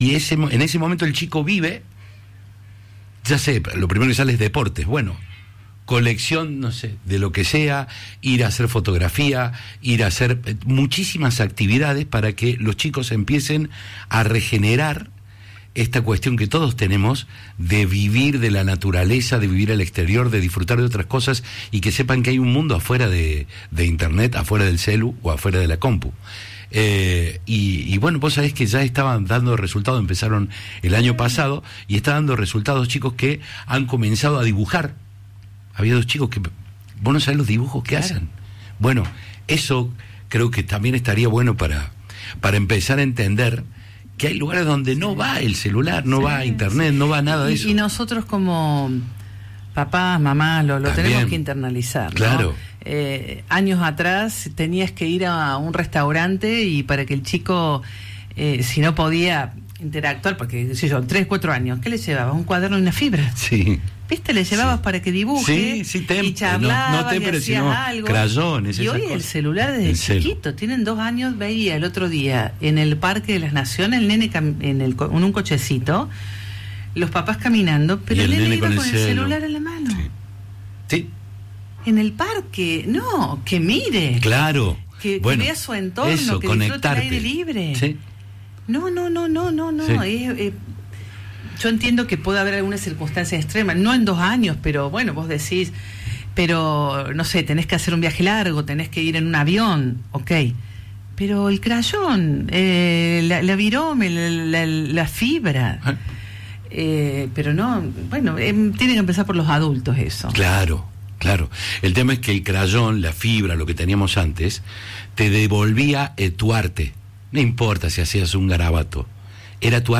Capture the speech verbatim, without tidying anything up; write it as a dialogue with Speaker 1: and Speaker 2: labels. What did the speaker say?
Speaker 1: y ese, en ese momento el chico vive, ya sé, lo primero que sale es deportes, bueno, colección, no sé, de lo que sea, ir a hacer fotografía, ir a hacer muchísimas actividades para que los chicos empiecen a regenerar esta cuestión que todos tenemos de vivir de la naturaleza, de vivir al exterior, de disfrutar de otras cosas, y que sepan que hay un mundo afuera de, de internet, afuera del celu o afuera de la compu. Eh, y, y bueno, vos sabés que ya estaban dando resultados, empezaron el año pasado, y está dando resultados chicos que han comenzado a dibujar. Había dos chicos que, vos no sabés los dibujos que claro. hacen. Bueno, eso creo que también estaría bueno para, para empezar a entender que hay lugares donde no va el celular, no sí, va internet, sí. no va nada de
Speaker 2: y,
Speaker 1: eso.
Speaker 2: Y nosotros como papás, mamás, lo, lo tenemos que internalizar, ¿no? Claro. Eh, años atrás tenías que ir a un restaurante y para que el chico, eh, si no podía interactuar, porque, qué sé yo, tres, cuatro años, ¿qué le llevabas? Un cuaderno y una fibra.
Speaker 1: Sí.
Speaker 2: ¿Viste? Le llevabas sí. para que dibuje
Speaker 1: sí, sí, tem-
Speaker 2: y charlabas
Speaker 1: no, no temple,
Speaker 2: y hacías
Speaker 1: sino
Speaker 2: algo.
Speaker 1: Crayones,
Speaker 2: y hoy el
Speaker 1: cosas.
Speaker 2: celular desde
Speaker 1: el
Speaker 2: chiquito,
Speaker 1: celu.
Speaker 2: tienen dos años, veía el otro día en el Parque de las Naciones, el nene cam- en, el, en un cochecito, los papás caminando, pero el, el nene iba con, con el, el celular en la mano.
Speaker 1: Sí. sí.
Speaker 2: En el parque, no, que mire.
Speaker 1: Claro.
Speaker 2: Que,
Speaker 1: bueno,
Speaker 2: que vea su entorno,
Speaker 1: eso,
Speaker 2: que
Speaker 1: conectarte.
Speaker 2: disfrute el aire libre.
Speaker 1: Sí.
Speaker 2: No, no, no, no, no, no. Sí. Es, es, yo entiendo que puede haber alguna circunstancia extrema, no en dos años, pero bueno, vos decís, pero no sé, tenés que hacer un viaje largo, tenés que ir en un avión, ok. Pero el crayón, eh, la, la virome, la, la, la fibra. ¿Ah? Eh, pero no, bueno, eh, tiene que empezar por los adultos eso.
Speaker 1: Claro, claro. El tema es que el crayón, la fibra, lo que teníamos antes, te devolvía eh, tu arte. No importa si hacías un garabato, era tu arte.